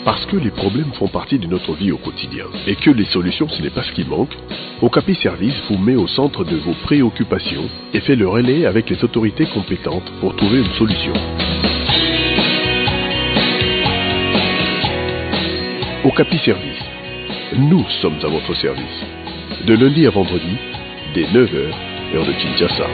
Parce que les problèmes font partie de notre vie au quotidien et que les solutions ce n'est pas ce qui manque, Okapi Service vous met au centre de vos préoccupations et fait le relais avec les autorités compétentes pour trouver une solution. Okapi Service, nous sommes à votre service. De lundi à vendredi, dès 9h, heure de Kinshasa.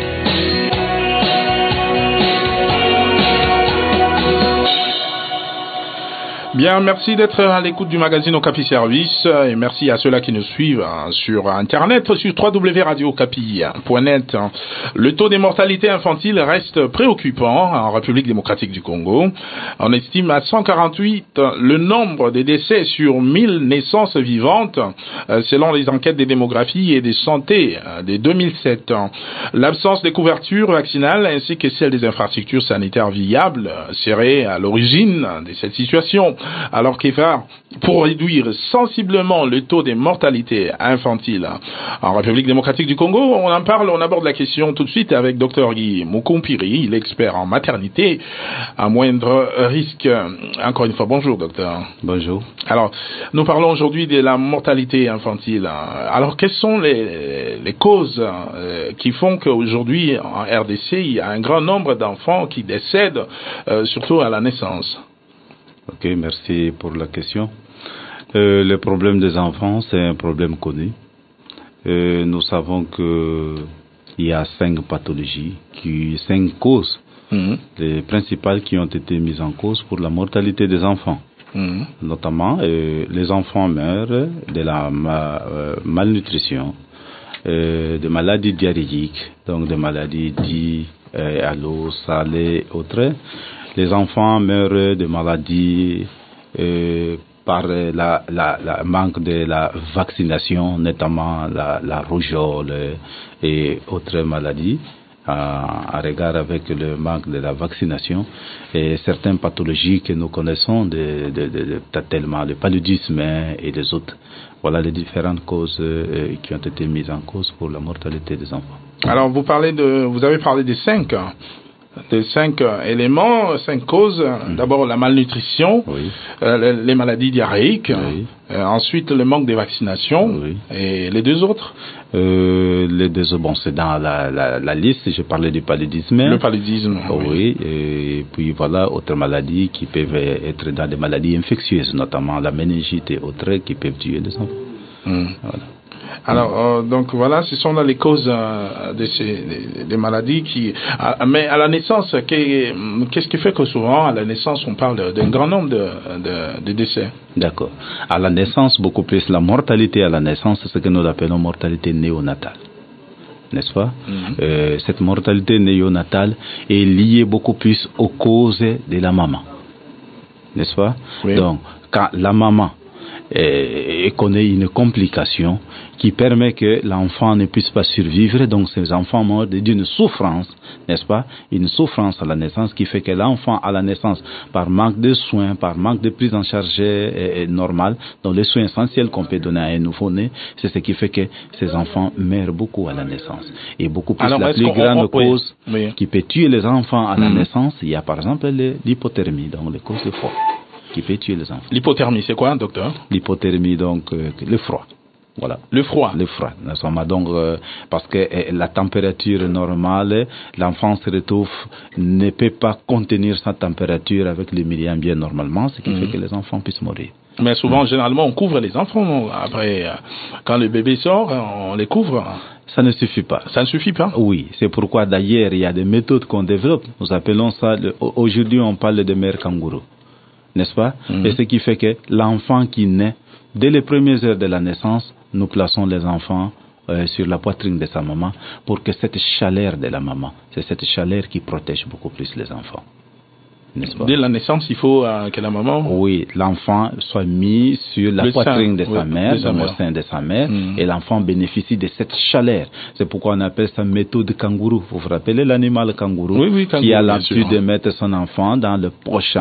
Bien, merci d'être à l'écoute du magazine Okapi Service et merci à ceux-là qui nous suivent sur Internet, sur www.radiokapi.net. Le taux des mortalités infantiles reste préoccupant en République démocratique du Congo. On estime à 148 le nombre des décès sur 1000 naissances vivantes, selon les enquêtes des démographies et des santé de 2007. L'absence des couvertures vaccinales ainsi que celle des infrastructures sanitaires viables serait à l'origine de cette situation. Alors qu'EFA, pour réduire sensiblement le taux des mortalités infantiles en République démocratique du Congo, on aborde la question tout de suite avec Dr Guy Mukumpiri, il est expert en maternité à moindre risque. Encore une fois, bonjour docteur. Bonjour. Alors, nous parlons aujourd'hui de la mortalité infantile. Alors, quelles sont les causes qui font qu'aujourd'hui, en RDC, il y a un grand nombre d'enfants qui décèdent, surtout à la naissance? Ok, merci pour la question. Le problème des enfants, c'est un problème connu. Nous savons que il y a 5 pathologies, 5 causes, les principales qui ont été mises en cause pour la mortalité des enfants. Notamment, les enfants meurent de la malnutrition, de maladies diarrhéiques, donc de maladies dites à l'eau salée, autres. Les enfants meurent de maladies par la manque de la vaccination, notamment la rougeole et autres maladies, en regard avec le manque de la vaccination et certaines pathologies que nous connaissons, tellement le paludisme et des autres. Voilà les différentes causes qui ont été mises en cause pour la mortalité des enfants. Alors vous avez parlé des 5 éléments, 5 causes. Bon, la malnutrition, les maladies diarrhéiques, ensuite le manque de vaccination, et les 2 autres. Les 2 autres, bon, c'est dans la liste. Je parlais du paludisme. Le paludisme. Oui. Et puis voilà, autres maladies qui peuvent être dans des maladies infectieuses, notamment la méningite et autres qui peuvent tuer les enfants. Voilà. Alors, donc voilà, ce sont là les causes des maladies qui... mais à la naissance, qu'est-ce qui fait que souvent, à la naissance, on parle d'un grand nombre de décès? D'accord. À la naissance, beaucoup plus, la mortalité à la naissance, c'est ce que nous appelons mortalité néonatale. N'est-ce pas? Cette mortalité néonatale est liée beaucoup plus aux causes de la maman. N'est-ce pas? Oui. Donc, quand la maman connaît une complication qui permet que l'enfant ne puisse pas survivre, donc ces enfants meurent d'une souffrance, n'est-ce pas? Une souffrance à la naissance qui fait que l'enfant à la naissance, par manque de soins, par manque de prise en charge normale, donc les soins essentiels qu'on peut donner à un nouveau-né, c'est ce qui fait que ces enfants meurent beaucoup à la naissance. Et beaucoup plus. Alors, la plus grande cause qui peut tuer les enfants à la naissance, il y a par exemple l'hypothermie, donc les causes de froid, qui peut tuer les enfants. L'hypothermie, c'est quoi, docteur? L'hypothermie, donc, le froid. Voilà. Le froid. Donc, parce que la température normale, l'enfant se retrouve, ne peut pas contenir sa température avec les millions bien normalement, ce qui fait que les enfants puissent mourir. Mais souvent, généralement, on couvre les enfants. Après, quand le bébé sort, on les couvre. Ça ne suffit pas. Ça ne suffit pas? Oui, c'est pourquoi d'ailleurs, il y a des méthodes qu'on développe. Nous appelons ça, aujourd'hui, on parle de mère kangourou. N'est-ce pas? Et ce qui fait que l'enfant qui naît, dès les premières heures de la naissance, nous plaçons les enfants sur la poitrine de sa maman pour que cette chaleur de la maman, c'est cette chaleur qui protège beaucoup plus les enfants. n'est-ce pas? Dès la naissance, il faut que la maman... Oui, l'enfant soit mis sur la poitrine de sa mère, dans le sein de sa mère, et l'enfant bénéficie de cette chaleur. C'est pourquoi on appelle ça méthode kangourou. Vous vous rappelez l'animal kangourou, kangourou qui a l'habitude de mettre son enfant dans le poche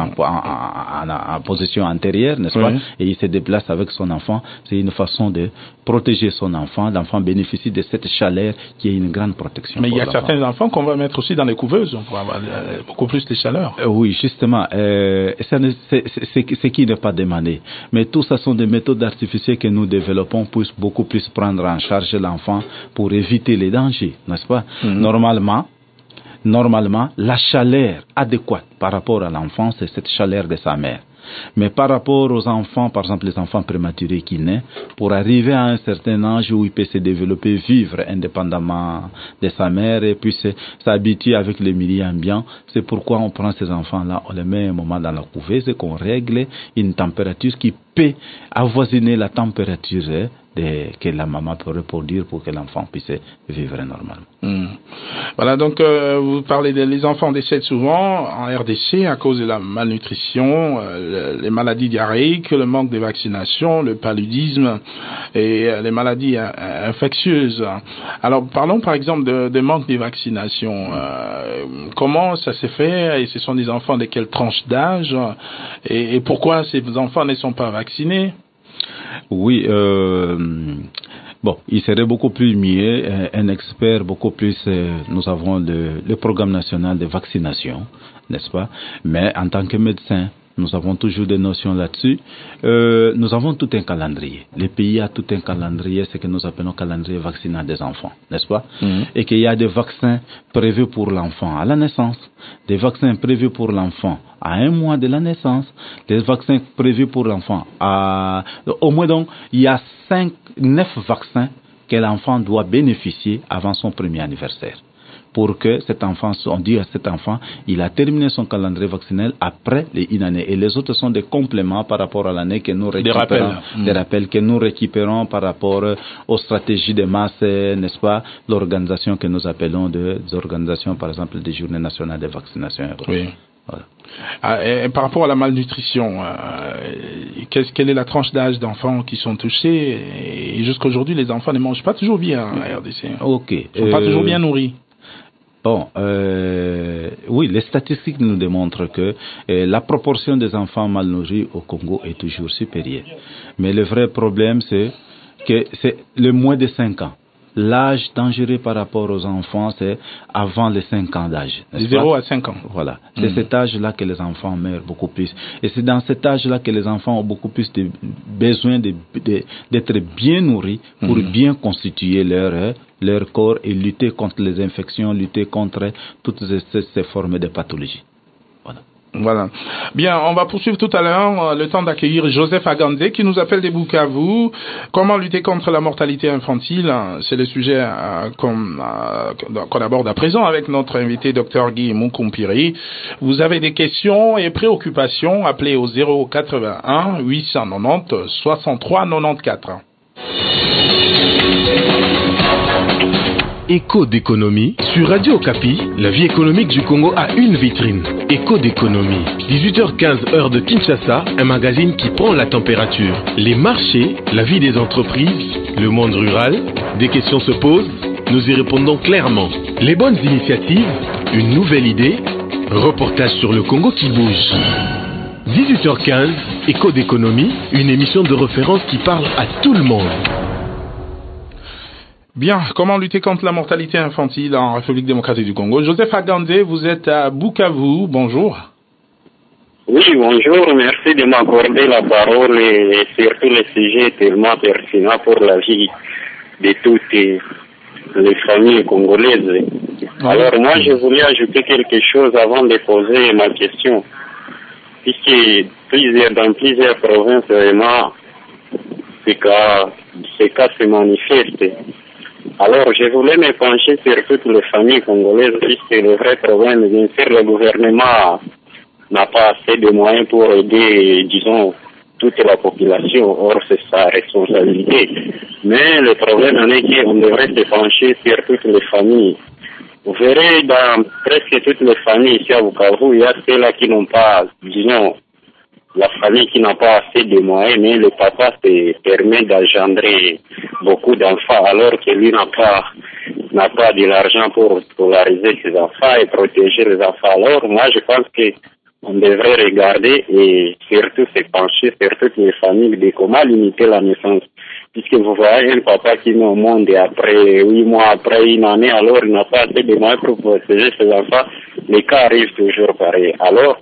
en position antérieure, n'est-ce pas? Et il se déplace avec son enfant. C'est une façon de protéger son enfant. L'enfant bénéficie de cette chaleur qui est une grande protection. Mais il y a certains enfants qu'on va mettre aussi dans les couveuses pour avoir beaucoup plus de chaleur. Oui, justement, c'est qui n'est pas demandé. Mais tout ça sont des méthodes artificielles que nous développons pour beaucoup plus prendre en charge l'enfant pour éviter les dangers, n'est-ce pas? Normalement, la chaleur adéquate par rapport à l'enfant, c'est cette chaleur de sa mère. Mais par rapport aux enfants, par exemple les enfants prématurés qui naissent, pour arriver à un certain âge où il peut se développer, vivre indépendamment de sa mère et puis s'habituer avec le milieu ambiant, c'est pourquoi on prend ces enfants-là, on les met un moment dans la couveuse et qu'on règle une température qui peut avoisiner la température que la maman peut reproduire pour que l'enfant puisse vivre normalement. Voilà, donc vous parlez des enfants décèdent souvent en RDC à cause de la malnutrition, les maladies diarrhéiques, le manque de vaccination, le paludisme et les maladies infectieuses. Alors parlons par exemple de manque de vaccination. Comment ça s'est fait et ce sont des enfants de quelle tranche d'âge et pourquoi ces enfants ne sont pas vaccinés? Oui, bon, il serait beaucoup plus mieux, un expert beaucoup plus, nous avons le programme national de vaccination, n'est-ce pas? Mais en tant que médecin, nous avons toujours des notions là-dessus. Nous avons tout un calendrier. Le pays a tout un calendrier, ce que nous appelons calendrier vaccinal des enfants, n'est-ce pas? Et qu'il y a des vaccins prévus pour l'enfant à la naissance, des vaccins prévus pour l'enfant à 1 mois de la naissance, des vaccins prévus pour l'enfant au moins donc, il y a 9 vaccins que l'enfant doit bénéficier avant son premier anniversaire. Pour que cet enfant, on dit à cet enfant, il a terminé son calendrier vaccinal après une année. Et les autres sont des compléments par rapport à l'année que nous récupérons. Des rappels que nous récupérons par rapport aux stratégies de masse, n'est-ce pas? L'organisation que nous appelons des organisations, par exemple, des journées nationales de vaccination. Oui. Voilà. Et par rapport à la malnutrition, quelle est la tranche d'âge d'enfants qui sont touchés? Et jusqu'à aujourd'hui, les enfants ne mangent pas toujours bien à RDC. Ok. Ils ne sont pas toujours bien nourris. Bon, oui, les statistiques nous démontrent que la proportion des enfants mal nourris au Congo est toujours supérieure. Mais le vrai problème, c'est que c'est le moins de 5 ans. L'âge dangereux par rapport aux enfants, c'est avant les 5 ans d'âge. De 0 à 5 ans. Voilà. C'est cet âge-là que les enfants meurent beaucoup plus. Et c'est dans cet âge-là que les enfants ont beaucoup plus de besoin d'être bien nourris pour bien constituer leur corps et lutter contre les infections, lutter contre toutes ces formes de pathologies. Voilà. Bien, on va poursuivre tout à l'heure le temps d'accueillir Joseph Agandé qui nous appelle des Bukavu. Comment lutter contre la mortalité infantile? C'est le sujet qu'on aborde à présent avec notre invité Dr Guy Mukumpiri. Vous avez des questions et préoccupations, appelez au 081 890 63 94. Écho d'économie sur Radio Okapi, la vie économique du Congo a une vitrine. Écho d'économie, 18h15 heure de Kinshasa, un magazine qui prend la température. Les marchés, la vie des entreprises, le monde rural, des questions se posent, nous y répondons clairement. Les bonnes initiatives, une nouvelle idée, reportage sur le Congo qui bouge. 18h15, Écho d'économie, une émission de référence qui parle à tout le monde. Bien, comment lutter contre la mortalité infantile en République démocratique du Congo? Joseph Agandé, vous êtes à Bukavu, bonjour. Oui, bonjour, merci de m'accorder la parole et surtout le sujet tellement pertinent pour la vie de toutes les familles congolaises. Alors moi, je voulais ajouter quelque chose avant de poser ma question. Puisque dans plusieurs provinces, vraiment, ces cas se manifestent. Alors, je voulais me pencher sur toutes les familles congolaises, puisque le vrai problème, bien sûr, le gouvernement n'a pas assez de moyens pour aider, disons, toute la population. Or, c'est sa responsabilité. Mais le problème en est qu'on devrait se pencher sur toutes les familles. Vous verrez, dans presque toutes les familles ici à Bukavu, il y a ceux-là qui n'ont pas, disons, la famille qui n'a pas assez de moyens, mais le papa se permet d'engendrer beaucoup d'enfants alors que lui n'a pas de l'argent pour scolariser ses enfants et protéger les enfants. Alors moi je pense qu'on devrait regarder et surtout se pencher sur toutes les familles de comment limiter la naissance. Puisque vous voyez un papa qui met au monde et après 8 mois, après une année, alors il n'a pas assez de moyens pour protéger ses enfants, les cas arrivent toujours pareil. Alors,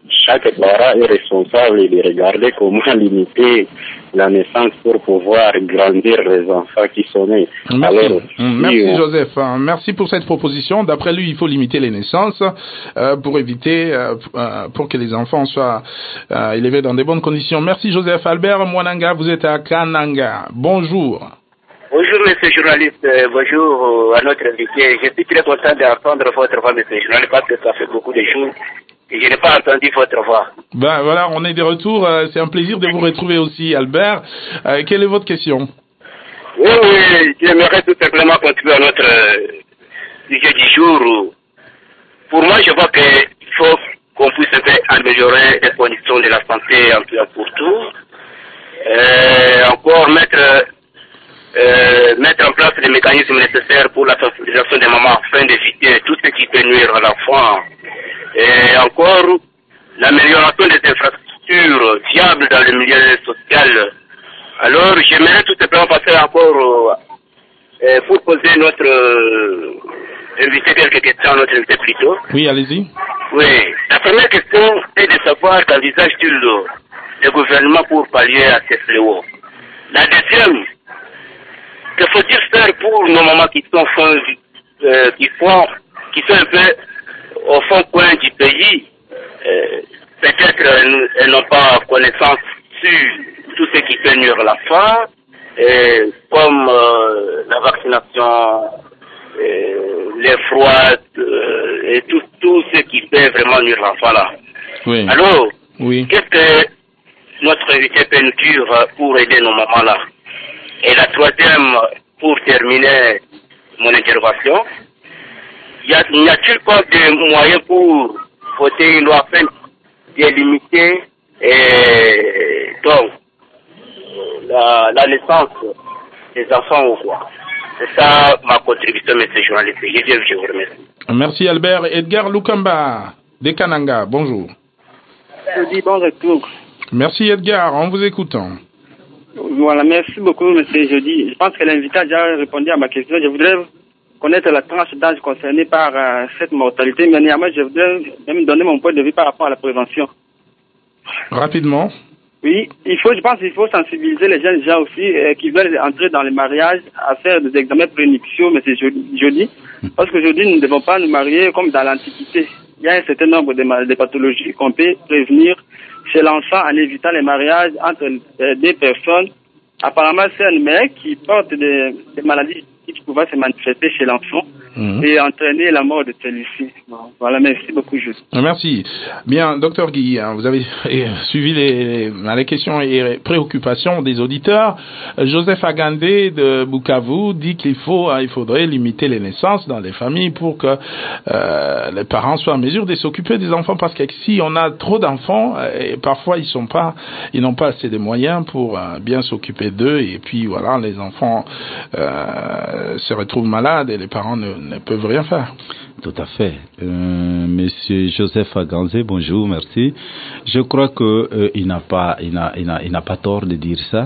chaque parent est responsable de regarder comment limiter la naissance pour pouvoir grandir les enfants qui sont nés. Merci, Alors, merci Joseph. Merci pour cette proposition. D'après lui, il faut limiter les naissances pour éviter, pour que les enfants soient élevés dans de bonnes conditions. Merci Joseph. Albert Mwananga, vous êtes à Kananga. Bonjour. Bonjour, monsieur le journaliste. Bonjour à notre invité. Je suis très content d'entendre votre voix, monsieur le journaliste, parce que ça fait beaucoup de jours et je n'ai pas entendu votre voix. Ben voilà, on est de retour. C'est un plaisir de vous retrouver aussi, Albert. Quelle est votre question? Oui, j'aimerais tout simplement contribuer à notre sujet du jour. Pour moi, je vois qu'il faut qu'on puisse un peu améliorer les conditions de la santé pour tout. Encore mettre en place les mécanismes nécessaires pour la sensibilisation des mamans afin d'éviter tout ce qui peut nuire à l'enfant. Et encore, l'amélioration des infrastructures viables dans le milieu social. Alors, j'aimerais tout simplement passer encore pour poser notre invité quelques questions à notre invité plutôt. Oui, allez-y. Oui, la première question est de savoir qu'envisage-t-il le gouvernement pour pallier à ces fléaux. La deuxième, que faut-il faire pour nos mamans qui sont un peu au fond coin du pays? Peut-être elles n'ont pas connaissance sur tout ce qui peut nuire l'enfant, comme la vaccination, les froids et tout ce qui peut vraiment nuire l'enfant là. Oui. Alors, oui. Qu'est-ce que notre invité peut nous dire pour aider nos mamans là? Et la troisième, pour terminer mon intervention, n'y a-t-il pas de moyens pour voter une loi afin de limiter donc la naissance des enfants au roi? C'est ça ma contribution, monsieur journaliste. Je vous remercie. Merci Albert. Edgar Lukamba, de Kananga, bonjour. Je dis bon retour. Merci Edgar, en vous écoutant. Voilà, merci beaucoup, monsieur Jeudi. Je pense que l'invité a déjà répondu à ma question. Je voudrais connaître la tranche d'âge concernée par cette mortalité, mais néanmoins, je voudrais même donner mon point de vue par rapport à la prévention. Rapidement. Oui, je pense qu'il faut sensibiliser les jeunes gens aussi qui veulent entrer dans les mariages à faire des examens prénuptiaux, monsieur Jeudi. Parce qu'aujourd'hui, nous ne devons pas nous marier comme dans l'Antiquité. Il y a un certain nombre de pathologies qu'on peut prévenir chez l'enfant en évitant les mariages entre deux personnes apparemment saines, mais qui portent des maladies qui pouvaient se manifester chez l'enfant et entraîner la mort de celui-ci. Voilà, merci beaucoup, Juste. Merci. Bien, docteur Guy, vous avez suivi les questions et préoccupations des auditeurs. Joseph Agandé de Bukavu dit qu'il faudrait limiter les naissances dans les familles pour que les parents soient en mesure de s'occuper des enfants, parce que si on a trop d'enfants, et parfois ils n'ont pas assez de moyens pour bien s'occuper d'eux, et puis voilà, les enfants se retrouvent malades et les parents ne peuvent rien faire. Tout à fait. Monsieur Joseph Aganzé, bonjour, merci. Je crois que il n'a pas tort de dire ça.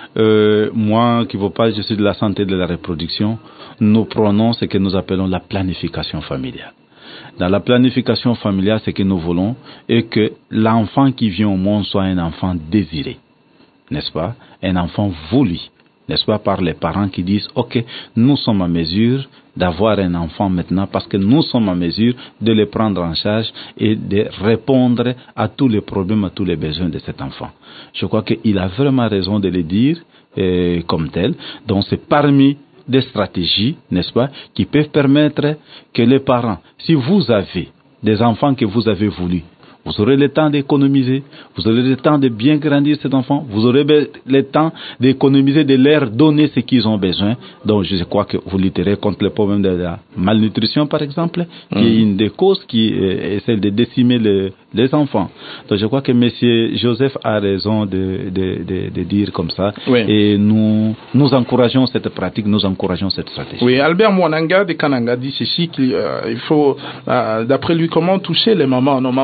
Moi, qui je suis de la santé de la reproduction, nous prenons ce que nous appelons la planification familiale. Dans la planification familiale, ce que nous voulons est que l'enfant qui vient au monde soit un enfant désiré, n'est-ce pas? Un enfant voulu, n'est-ce pas, par les parents qui disent « Ok, nous sommes en mesure d'avoir un enfant maintenant parce que nous sommes en mesure de le prendre en charge et de répondre à tous les problèmes, à tous les besoins de cet enfant. » Je crois qu'il a vraiment raison de le dire comme tel. Donc c'est parmi des stratégies, n'est-ce pas, qui peuvent permettre que les parents, si vous avez des enfants que vous avez voulu, vous aurez le temps d'économiser, vous aurez le temps de bien grandir cet enfant, vous aurez le temps d'économiser, de leur donner ce qu'ils ont besoin. Donc je crois que vous lutterez contre le problème de la malnutrition, par exemple, qui est une des causes qui est celle de décimer les enfants. Donc je crois que monsieur Joseph a raison de dire comme ça. Oui. Et nous encourageons cette pratique, nous encourageons cette stratégie. Oui, Albert Mwananga de Kananga dit ceci qu'il faut, d'après lui, comment toucher les mamans, nos mamans qui sont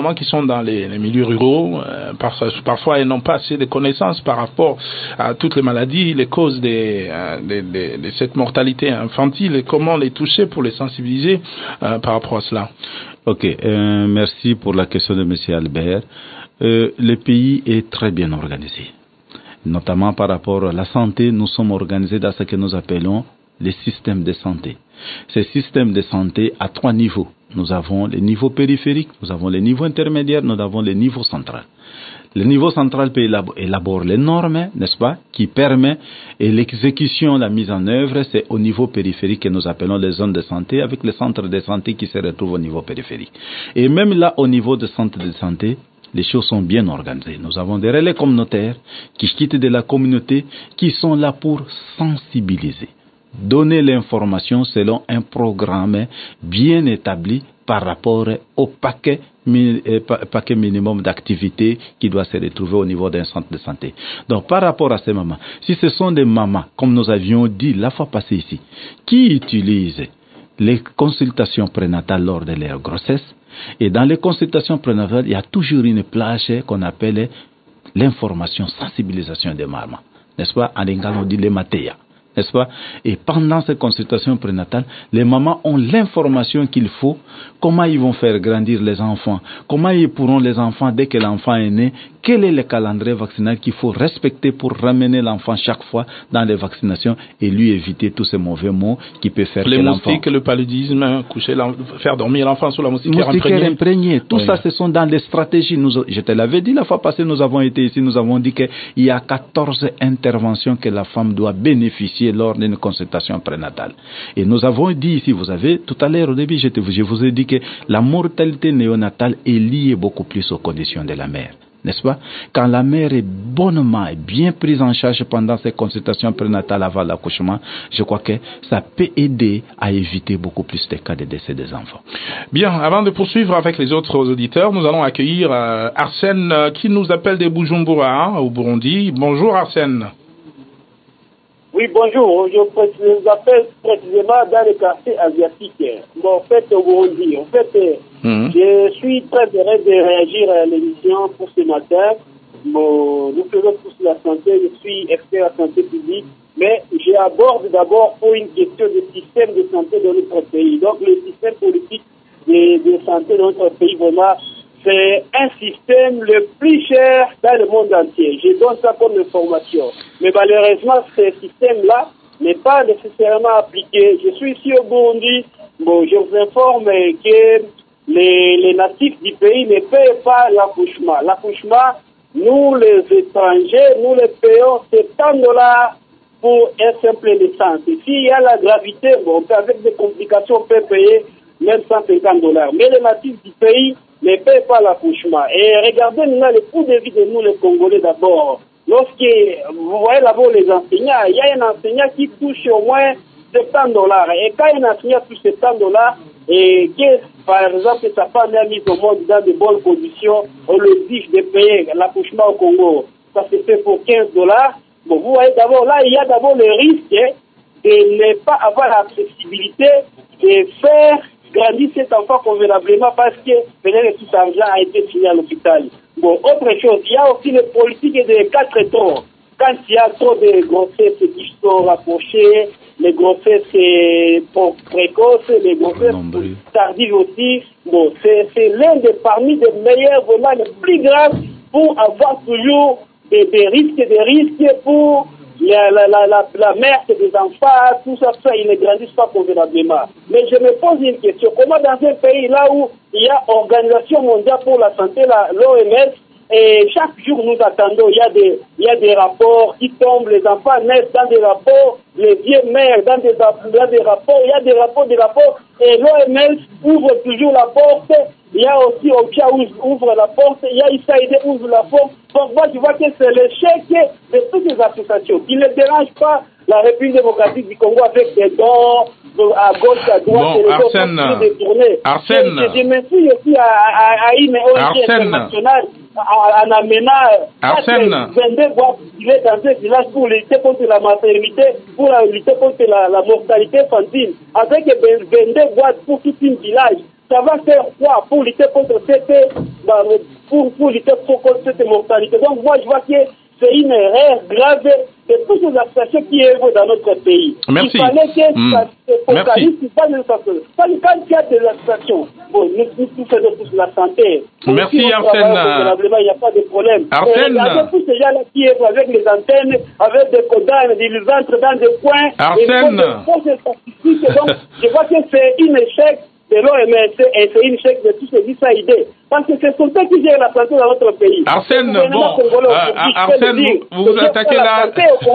dans les milieux ruraux, parfois elles n'ont pas assez de connaissances par rapport à toutes les maladies, les causes de cette mortalité infantile et comment les toucher pour les sensibiliser par rapport à cela. Ok, merci pour la question de M. Albert. Le pays est très bien organisé. Notamment par rapport à la santé, nous sommes organisés dans ce que nous appelons les systèmes de santé. Ces systèmes de santé à 3 niveaux. Nous avons les niveaux périphériques, nous avons les niveaux intermédiaires, nous avons les niveaux centraux. Le niveau central peut élaborer les normes, n'est-ce pas, qui permet et l'exécution, la mise en œuvre, c'est au niveau périphérique que nous appelons les zones de santé, avec les centres de santé qui se retrouvent au niveau périphérique. Et même là, au niveau des centres de santé, les choses sont bien organisées. Nous avons des relais communautaires qui quittent de la communauté, qui sont là pour sensibiliser, donner l'information selon un programme bien établi par rapport au paquet minimum d'activités qui doit se retrouver au niveau d'un centre de santé. Donc par rapport à ces mamans, si ce sont des mamans, comme nous avions dit la fois passée ici, qui utilisent les consultations prénatales lors de leur grossesse, et dans les consultations prénatales, il y a toujours une plage qu'on appelle l'information, sensibilisation des mamans, n'est-ce pas? En Lingala, on dit les matéas, n'est-ce pas? Et pendant ces consultations prénatales, les mamans ont l'information qu'il faut, comment ils vont faire grandir les enfants, comment ils pourront les enfants, dès que l'enfant est né, quel est le calendrier vaccinal qu'il faut respecter pour ramener l'enfant chaque fois dans les vaccinations et lui éviter tous ces mauvais mots qui peuvent faire que l'enfant... Les moustiques, le paludisme, faire dormir l'enfant sous la moustiquaire imprégnée. Tout ça, ce sont dans les stratégies. Je te l'avais dit la fois passée, nous avons été ici, nous avons dit qu'il y a 14 interventions que la femme doit bénéficier lors d'une consultation prénatale. Et nous avons dit ici, vous avez, tout à l'heure au début, je vous ai dit que la mortalité néonatale est liée beaucoup plus aux conditions de la mère. N'est-ce pas? Quand la mère est bonnement et bien prise en charge pendant ces consultations prénatales avant l'accouchement, je crois que ça peut aider à éviter beaucoup plus de cas de décès des enfants. Bien, avant de poursuivre avec les autres auditeurs, nous allons accueillir Arsène qui nous appelle de Bujumbura, au Burundi. Bonjour Arsène. Oui, bonjour. Je vous appelle précisément dans le quartier asiatique. Bon, en fait, au Burundi. En fait, je suis très heureux de réagir à l'émission pour ce matin. Bon, nous faisons tous la santé. Je suis expert en santé publique. Mais j'aborde d'abord pour une question de système de santé de notre pays. Donc, le système politique de santé de notre pays, vraiment, c'est un système le plus cher dans le monde entier. Je donne ça comme information. Mais malheureusement, ce système-là n'est pas nécessairement appliqué. Je suis ici au Burundi. Bon, je vous informe que les natifs du pays ne paient pas l'accouchement. L'accouchement, nous les étrangers, nous les payons $70 pour un simple naissance. Et s'il y a la gravité, bon, avec des complications, on peut payer même $150. Mais les natifs du pays ne paient pas l'accouchement. Et regardez maintenant le coût de vie de nous les Congolais d'abord. Lorsque vous voyez d'abord les enseignants, il y a un enseignant qui touche au moins $70. Et quand un enseignant touche $70, et que par exemple sa femme est mise au monde dans de bonnes conditions, on le dit de payer l'accouchement au Congo, ça se fait pour $15. Bon, vous voyez d'abord là, il y a d'abord le risque de ne pas avoir l'accessibilité de faire grandir cet enfant convenablement parce que peut-être tout cet argent a été signé à l'hôpital. Bon, autre chose, il y a aussi les politiques de 4 temps. Quand il y a trop de grossesses qui sont rapprochées, les grossesses précoces, les grossesses tardives aussi, bon, c'est l'un des parmi les meilleurs, vraiment les plus graves pour avoir toujours des risques pour la mère des enfants, tout ça, ils ne grandissent pas convenablement. Mais je me pose une question, comment dans un pays là où il y a Organisation mondiale pour la santé, l'OMS, et chaque jour nous attendons, il y a des rapports qui tombent, les enfants naissent dans des rapports, les vieux mères dans des rapports, il y a des rapports, et l'OMS ouvre toujours la porte, il y a aussi OCHA ouvre la porte, il y a USAID ouvre la porte. Donc moi je vois que c'est l'échec de toutes les associations qui ne dérangent pas la République démocratique du Congo avec des dons à gauche, à droite, et les autres détournés. Arsène, je me suis aussi à une ONG internationale en amenant 22 boîtes dans un village pour lutter contre la maternité, pour lutter contre la mortalité infantile, avec 22 boîtes pour tout un village. Ça va faire quoi pour lutter contre cette pour lutter contre cette mortalité. Donc moi je vois que c'est une erreur grave de toutes les associations qui œuvrent dans notre pays. Merci. Il fallait que ça se focalise pas dans quand il y a des associations. Bon, nous faisons tous la santé. Merci si Arsène. Il n'y a pas de problème. Arsène. Avec tous ces gens-là qui œuvrent avec les antennes, avec des codanes, ils entrent dans des coins. Arsène. Donc, je vois que c'est un échec de l'OMS et c'est une échec de tous ces USAID. Parce que c'est eux qui gèrent la santé dans notre pays. Arsène, Arsène, vous vous attaquez là.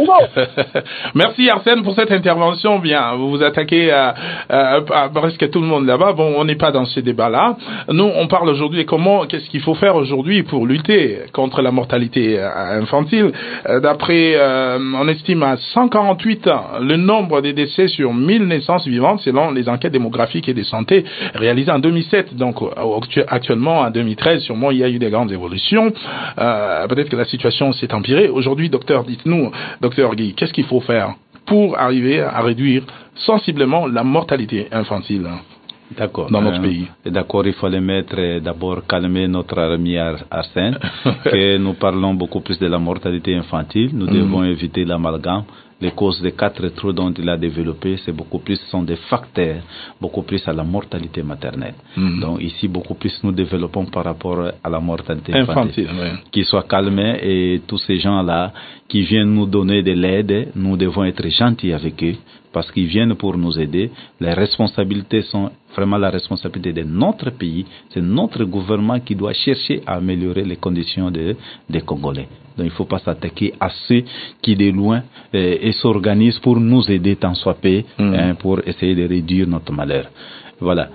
Merci Arsène pour cette intervention. Bien, vous vous attaquez à presque tout le monde là-bas. Bon, on n'est pas dans ces débats-là. Nous, on parle aujourd'hui qu'est-ce qu'il faut faire aujourd'hui pour lutter contre la mortalité infantile. D'après, on estime à 148 le nombre des décès sur 1000 naissances vivantes selon les enquêtes démographiques et de santé réalisées en 2007. Donc, actuellement, en 2013, sûrement, il y a eu des grandes évolutions. Peut-être que la situation s'est empirée. Aujourd'hui, docteur, dites-nous, docteur Guy, qu'est-ce qu'il faut faire pour arriver à réduire sensiblement la mortalité infantile dans notre pays? D'accord, il fallait d'abord calmer notre ami Arsène, que nous parlons beaucoup plus de la mortalité infantile. Nous devons éviter l'amalgame. Les causes des 4 trous dont il a développé, sont des facteurs beaucoup plus à la mortalité maternelle. Donc ici, beaucoup plus nous développons par rapport à la mortalité infantile. Qu'ils soient calmés et tous ces gens-là qui viennent nous donner de l'aide, nous devons être gentils avec eux parce qu'ils viennent pour nous aider. Les responsabilités sont vraiment la responsabilité de notre pays. C'est notre gouvernement qui doit chercher à améliorer les conditions des Congolais. Donc il ne faut pas s'attaquer à ceux qui de loin et s'organisent pour nous aider tant soit peu, pour essayer de réduire notre malheur. Voilà.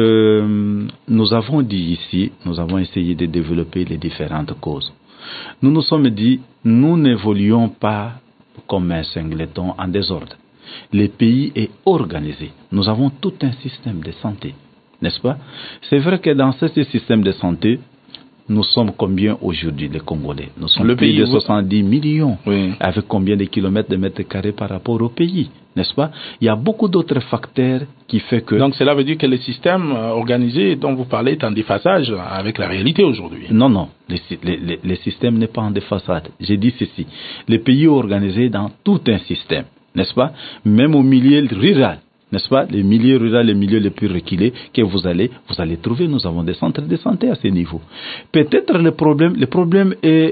Nous avons dit ici, nous avons essayé de développer les différentes causes. Nous nous sommes dit, nous n'évoluons pas comme un singleton en désordre. Le pays est organisé. Nous avons tout un système de santé, n'est-ce pas? C'est vrai que dans ce système de santé, nous sommes combien aujourd'hui les Congolais? Nous sommes plus de 70 millions. Oui. Avec combien de kilomètres de mètres carrés par rapport au pays, n'est-ce pas? Il y a beaucoup d'autres facteurs qui font que... Donc cela veut dire que le système organisé dont vous parlez est en déphasage avec la réalité aujourd'hui? Non. Le système n'est pas en déphasage. J'ai dit ceci. Le pays est organisé dans tout un système, n'est-ce pas? Même au milieu rural. N'est-ce pas? Les milieux ruraux, les milieux les plus reculés que vous allez trouver. Nous avons des centres de santé à ce niveau. Peut-être le problème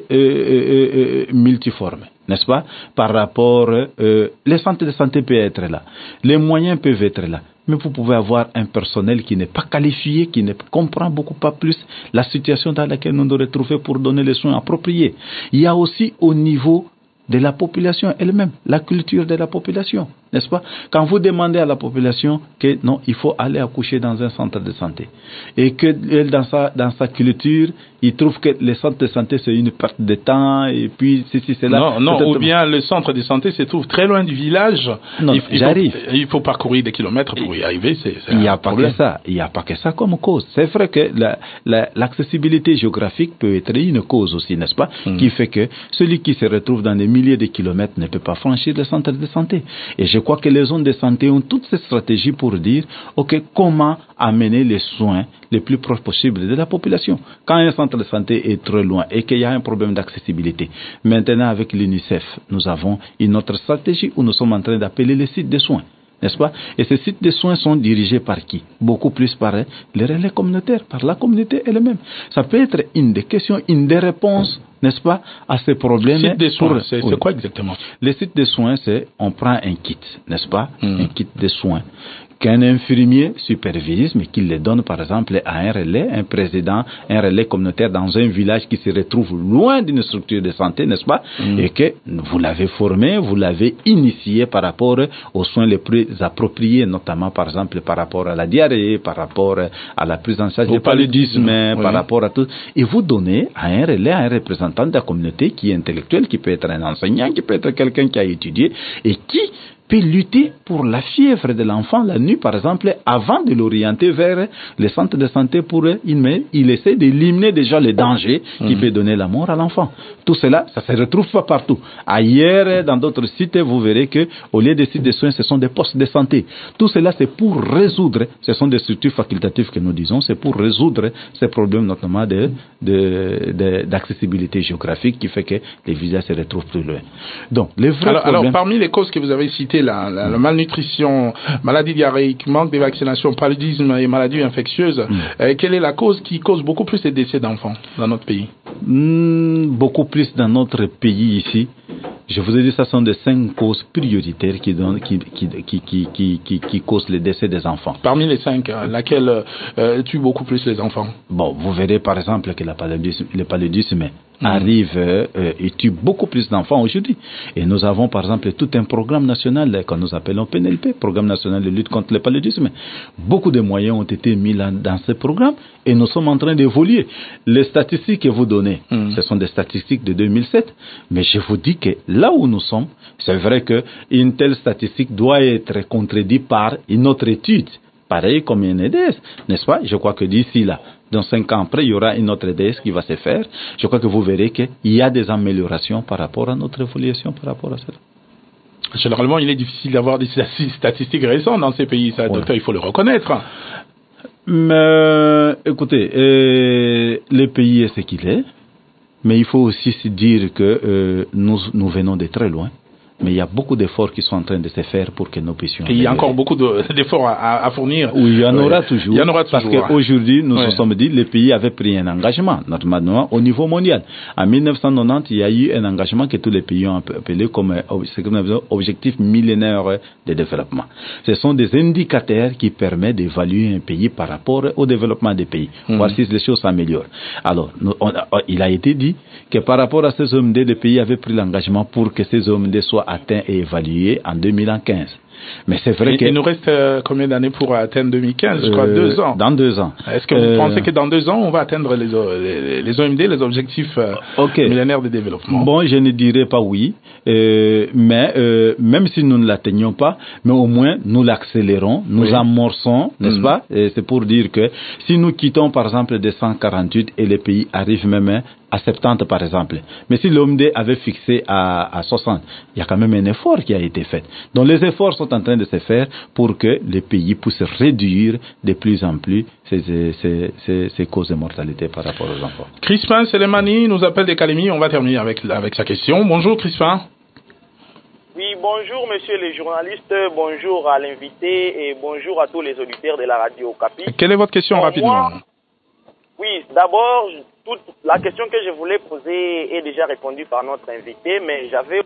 est multiforme, n'est-ce pas? Par rapport, les centres de santé peuvent être là, les moyens peuvent être là, mais vous pouvez avoir un personnel qui n'est pas qualifié, qui ne comprend beaucoup pas plus la situation dans laquelle nous nous retrouvons pour donner les soins appropriés. Il y a aussi au niveau de la population elle-même, la culture de la population, n'est-ce pas? Quand vous demandez à la population que non, il faut aller accoucher dans un centre de santé et que dans sa culture, il trouve que le centre de santé c'est une perte de temps et puis ceci c'est là. Non, ou bien le centre de santé se trouve très loin du village. Non, il faut parcourir des kilomètres pour y arriver. Il n'y a pas que ça. Il n'y a pas que ça comme cause. C'est vrai que l'accessibilité géographique peut être une cause aussi, n'est-ce pas? Qui fait que celui qui se retrouve dans des milliers de kilomètres ne peut pas franchir le centre de santé. Et je crois que les zones de santé ont toutes ces stratégies pour dire, ok, comment amener les soins les plus proches possibles de la population. Quand un centre de santé est trop loin et qu'il y a un problème d'accessibilité, maintenant avec l'UNICEF, nous avons une autre stratégie où nous sommes en train d'appeler les sites de soins. N'est-ce pas? Et ces sites de soins sont dirigés par qui? Beaucoup plus par les relais communautaires, par la communauté elle-même. Ça peut être une des questions, une des réponses, n'est-ce pas, à ces problèmes. Sites de soins, c'est quoi exactement? Les sites de soins, c'est, on prend un kit, n'est-ce pas? Un kit de soins qu'un infirmier supervise, mais qu'il le donne par exemple à un relais, un président, un relais communautaire dans un village qui se retrouve loin d'une structure de santé, n'est-ce pas? Et que vous l'avez formé, vous l'avez initié par rapport aux soins les plus appropriés, notamment par exemple par rapport à la diarrhée, par rapport à la prise en charge du paludisme, par rapport à tout. Et vous donnez à un relais, à un représentant de la communauté qui est intellectuel, qui peut être un enseignant, qui peut être quelqu'un qui a étudié et qui peut lutter pour la fièvre de l'enfant la nuit, par exemple, avant de l'orienter vers les centres de santé pour il essaie d'éliminer déjà les dangers qui peut donner la mort à l'enfant. Tout cela, ça se retrouve pas partout. Ailleurs, dans d'autres sites, vous verrez que au lieu des sites de soins, ce sont des postes de santé. Tout cela, c'est pour résoudre, ce sont des structures facultatives que nous disons, c'est pour résoudre ces problèmes, notamment d'accessibilité géographique qui fait que les visas se retrouvent plus loin. Donc, les vrais problèmes... Alors, parmi les causes que vous avez citées, la malnutrition, maladie diarrhéique, manque de vaccination, paludisme et maladies infectieuses, quelle est la cause qui cause beaucoup plus les décès d'enfants dans notre pays? Beaucoup plus dans notre pays ici. Je vous ai dit, ça sont des 5 causes prioritaires qui causent le décès des enfants. Parmi les 5, laquelle tue beaucoup plus les enfants? Bon, vous verrez par exemple que le paludisme arrive et tue beaucoup plus d'enfants aujourd'hui. Et nous avons par exemple tout un programme national que nous appelons PNLP, Programme national de lutte contre le paludisme. Beaucoup de moyens ont été mis dans ce programme et nous sommes en train d'évoluer. Les statistiques que vous donnez, ce sont des statistiques de 2007, mais je vous dis que là où nous sommes, c'est vrai qu'une telle statistique doit être contredite par une autre étude, pareil comme une EDS, n'est-ce pas? Je crois que d'ici là, dans 5 ans après, il y aura une autre EDS qui va se faire. Je crois que vous verrez qu'il y a des améliorations par rapport à notre évolution, par rapport à cela. Généralement, il est difficile d'avoir des statistiques récentes dans ces pays, ça, docteur, il faut le reconnaître. Mais écoutez, le pays est ce qu'il est, mais il faut aussi se dire que nous venons de très loin. Mais il y a beaucoup d'efforts qui sont en train de se faire pour que nous puissions... Et il y a encore beaucoup d'efforts à fournir. Oui, il y en aura toujours. Il y en aura toujours. Parce qu'aujourd'hui, nous nous sommes dit, le pays avait pris un engagement, normalement, au niveau mondial. En 1990, il y a eu un engagement que tous les pays ont appelé comme objectif millénaire de développement. Ce sont des indicateurs qui permettent d'évaluer un pays par rapport au développement des pays, voir si les choses s'améliorent. Alors, il a été dit que par rapport à ces OMD, le pays avait pris l'engagement pour que ces OMD soient atteint et évalué en 2015. Mais c'est vrai il nous reste combien d'années pour atteindre 2015? Je crois 2 ans. Dans 2 ans. Est-ce que vous pensez que dans 2 ans, on va atteindre les OMD, les objectifs millénaires de développement? Bon, je ne dirais pas oui, mais même si nous ne l'atteignons pas, mais au moins nous l'accélérons, nous amorçons, n'est-ce pas? Et c'est pour dire que si nous quittons par exemple des 148 et les pays arrivent même à 70 par exemple, mais si l'OMD avait fixé à 60, il y a quand même un effort qui a été fait. Donc les efforts sont en train de se faire pour que les pays puissent réduire de plus en plus ces causes de mortalité par rapport aux enfants. Crispin Selemani nous appelle des Calémie, on va terminer avec sa question. Bonjour Crispin. Oui, bonjour monsieur les journalistes, bonjour à l'invité et bonjour à tous les auditeurs de la radio Okapi. Quelle est votre question rapidement? Oui, d'abord, toute la question que je voulais poser est déjà répondue par notre invité, mais j'avais...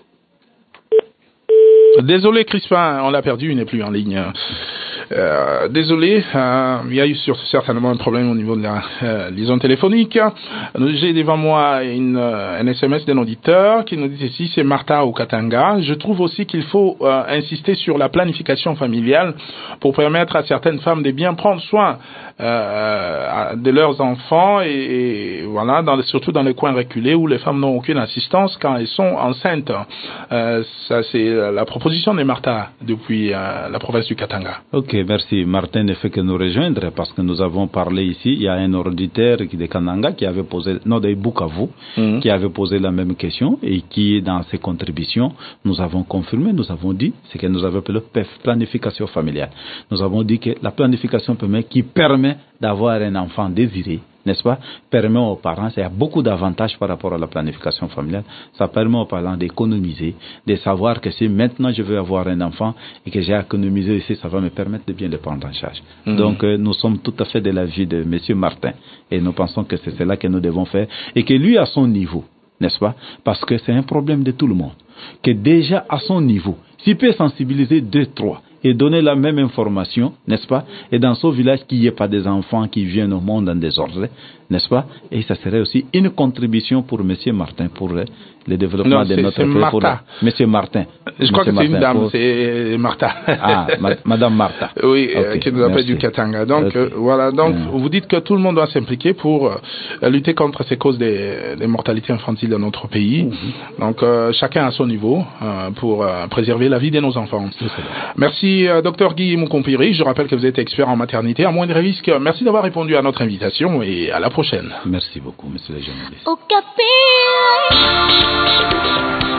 Désolé Crispin, on l'a perdu, il n'est plus en ligne. Désolé, il y a eu certainement un problème au niveau de la liaison téléphonique. J'ai devant moi un SMS d'un auditeur qui nous dit ici, c'est Martha au Katanga. Je trouve aussi qu'il faut insister sur la planification familiale pour permettre à certaines femmes de bien prendre soin de leurs enfants et voilà, surtout dans les coins reculés où les femmes n'ont aucune assistance quand elles sont enceintes. Ça c'est la proposition de Martha depuis la province du Katanga. Ok, merci. Martin ne fait que nous rejoindre parce que nous avons parlé ici. Il y a un auditeur de Kananga qui avait posé, de Bukavu, qui avait posé la même question et qui, dans ses contributions, nous avons confirmé, nous avons dit, c'est que nous avons appelé planification familiale. Nous avons dit que la planification familiale qui permet d'avoir un enfant désiré, n'est-ce pas, permet aux parents, il y a beaucoup d'avantages par rapport à la planification familiale, ça permet aux parents d'économiser, de savoir que si maintenant je veux avoir un enfant et que j'ai économisé ici, ça va me permettre de bien le prendre en charge. Donc nous sommes tout à fait de l'avis de M. Martin et nous pensons que c'est cela que nous devons faire et que lui à son niveau, n'est-ce pas, parce que c'est un problème de tout le monde, que déjà à son niveau, s'il peut sensibiliser 2, 3, et donner la même information, n'est-ce pas? Et dans ce village, qu'il n'y ait pas des enfants qui viennent au monde en désordre, n'est-ce pas? Et ça serait aussi une contribution pour Monsieur Martin, pour le développement de notre pays. Pour Monsieur Martin. Je crois que c'est une dame, c'est Martha. Ah, Madame Martha. Oui, qui nous appelle du Katanga. Donc, voilà. Donc, vous dites que tout le monde doit s'impliquer pour lutter contre ces causes des mortalités infantiles dans notre pays. Donc, chacun à son niveau pour préserver la vie de nos enfants. Merci, Dr Guy Mukompiri. Je rappelle que vous êtes expert en maternité à moindre risque. Merci d'avoir répondu à notre invitation et à la prochaine. Merci beaucoup, monsieur le journaliste.